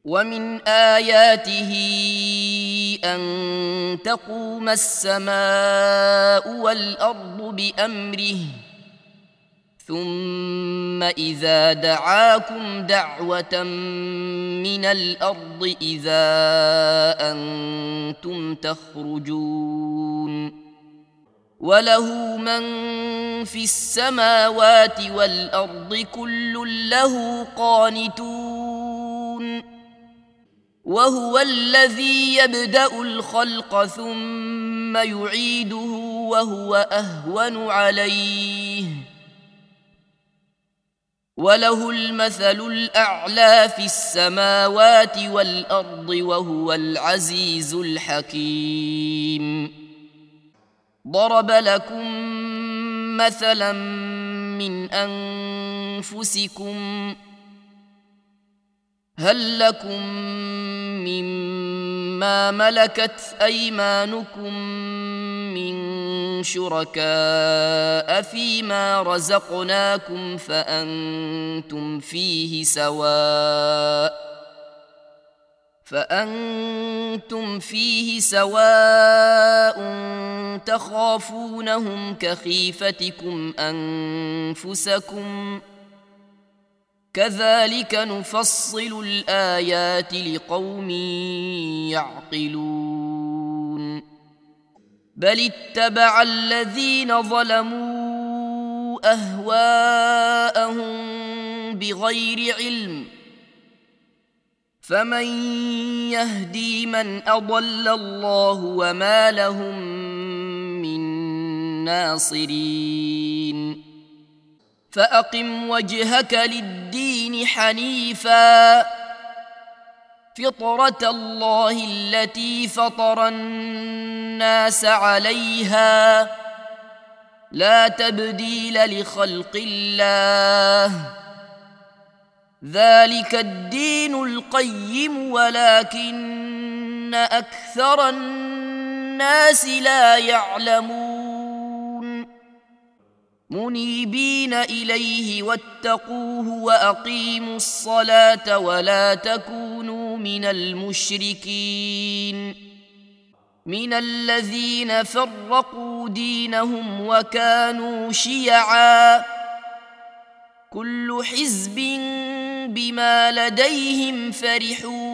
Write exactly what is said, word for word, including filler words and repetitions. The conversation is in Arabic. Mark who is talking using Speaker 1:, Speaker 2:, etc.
Speaker 1: ومن آياته أن تقوم السماء والأرض بأمره ثم إذا دعاكم دعوة من الأرض إذا أنتم تخرجون وله من في السماوات والأرض كل له قانتون وهو الذي يبدأ الخلق ثم يعيده وهو أهون عليه وله المثل الأعلى في السماوات والأرض وهو العزيز الحكيم ضرب لكم مثلا من أنفسكم هل لكم مما ملكت أيمانكم من شركاء فيما رزقناكم فأنتم فيه سواء فأنتم فيه سواء تخافونهم كخيفتكم أنفسكم كذلك نفصل الآيات لقوم يعقلون بل اتبع الذين ظلموا أهواءهم بغير علم فمن يهدي من أضل الله وما لهم من ناصرين فأقم وجهك للدين حنيفا فطرة الله التي فطر الناس عليها لا تبديل لخلق الله ذلك الدين القيم ولكن أكثر الناس لا يعلمون منيبين إليه واتقوه وأقيموا الصلاة ولا تكونوا من المشركين من الذين فرقوا دينهم وكانوا شيعا كل حزب بما لديهم فرحون